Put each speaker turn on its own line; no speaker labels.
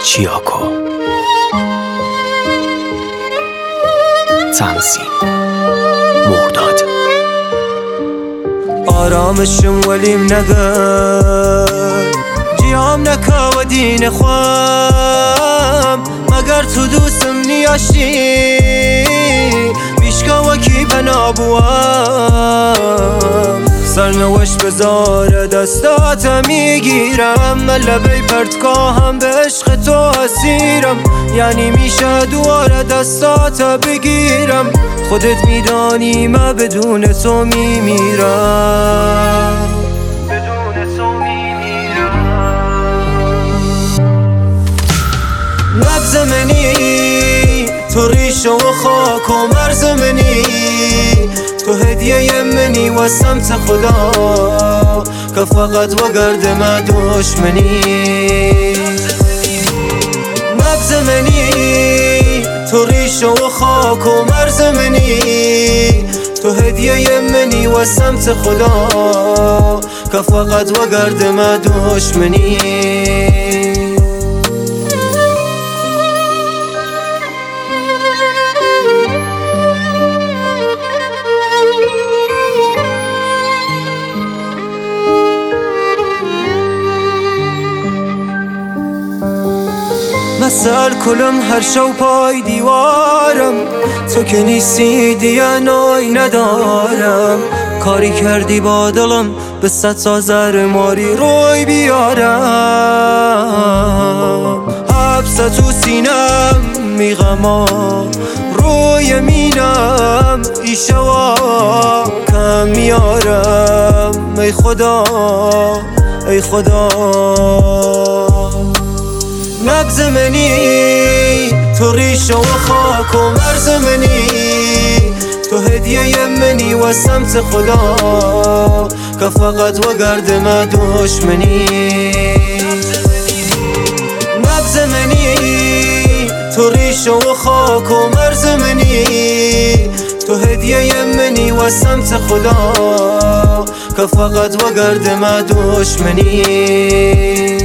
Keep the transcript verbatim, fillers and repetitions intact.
چیاکو تمثیل مرداد
آرامشم ولیم نگر جیام نکا و دین خوام مگر تو دوستم نیاشتی بیشکا وکی بنابوام سرنوش بذار دستات میگیرم من لبی پرتگاهم به عشق تو اسیرم یعنی میشه دوار دستات بگیرم خودت میدانی من بدون تو میمیرم بدون تو میمیرم نبض منی تو ریشه و خاک و مرز منی تو هدیه منی و سمت خدا که فقط و گرد ما دشمنی نبض منی تو ریشه و خاک و مرز منی تو هدیه منی و سمت خدا که فقط و گرد ما دشمنی سر کلم هر شو پای دیوارم تو که نیستی دیگه نای ندارم کاری کردی با دلم به صد سازر ماری روی بیارم حبس تو سینم میغما روی مینم ایشوا کم میارم ای خدا ای خدا نبض منی تو ریشه و خاک و مرز منی تو هدیه منی و سمت خدا که فقط و گرد ما دشمنی نبض منی تو ریشه و خاک و مرز منی تو هدیه منی و سمت خدا که فقط و گرد ما دشمنی